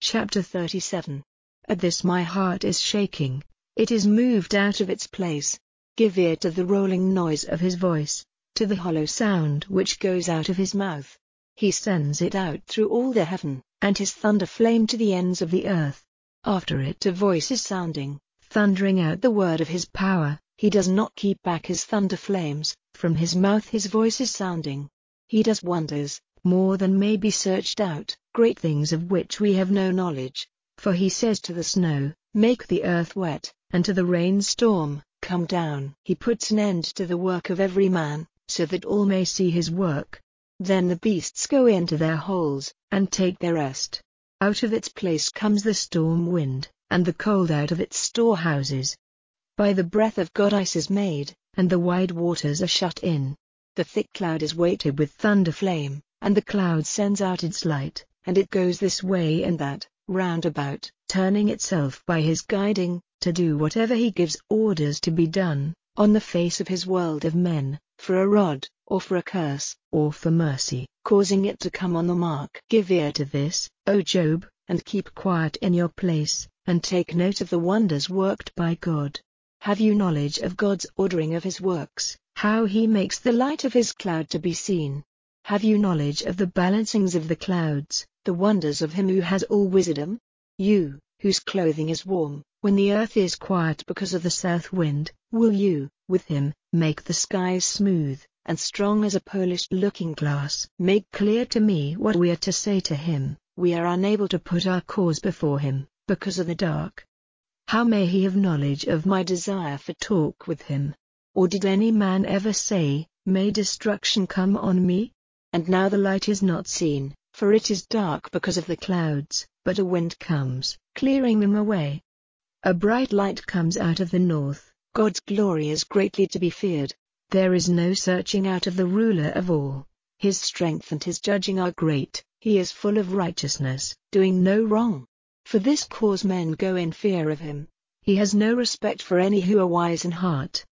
Chapter 37. At this my heart is shaking, it is moved out of its place. Give ear to the rolling noise of his voice, to the hollow sound which goes out of his mouth. He sends it out through all the heaven, and his thunder flame to the ends of the earth. After it a voice is sounding, thundering out the word of his power. He does not keep back his thunder flames, from his mouth his voice is sounding. He does wonders, more than may be searched out, great things of which we have no knowledge. For he says to the snow, make the earth wet, and to the rainstorm, come down. He puts an end to the work of every man, so that all may see his work. Then the beasts go into their holes, and take their rest. Out of its place comes the storm wind, and the cold out of its storehouses. By the breath of God ice is made, and the wide waters are shut in. The thick cloud is weighted with thunder flame, and the cloud sends out its light, and it goes this way and that, round about, turning itself by his guiding, to do whatever he gives orders to be done, on the face of his world of men, for a rod, or for a curse, or for mercy, causing it to come on the mark. Give ear to this, O Job, and keep quiet in your place, and take note of the wonders worked by God. Have you knowledge of God's ordering of his works, how he makes the light of his cloud to be seen? Have you knowledge of the balancings of the clouds, the wonders of him who has all wisdom? You, whose clothing is warm, when the earth is quiet because of the south wind, will you, with him, make the skies smooth, and strong as a polished looking-glass? Make clear to me what we are to say to him. We are unable to put our cause before him, because of the dark. How may he have knowledge of my desire for talk with him? Or did any man ever say, may destruction come on me? And now the light is not seen, for it is dark because of the clouds, but a wind comes, clearing them away. A bright light comes out of the north. God's glory is greatly to be feared. There is no searching out of the ruler of all. His strength and his judging are great. He is full of righteousness, doing no wrong. For this cause men go in fear of him. He has no respect for any who are wise in heart.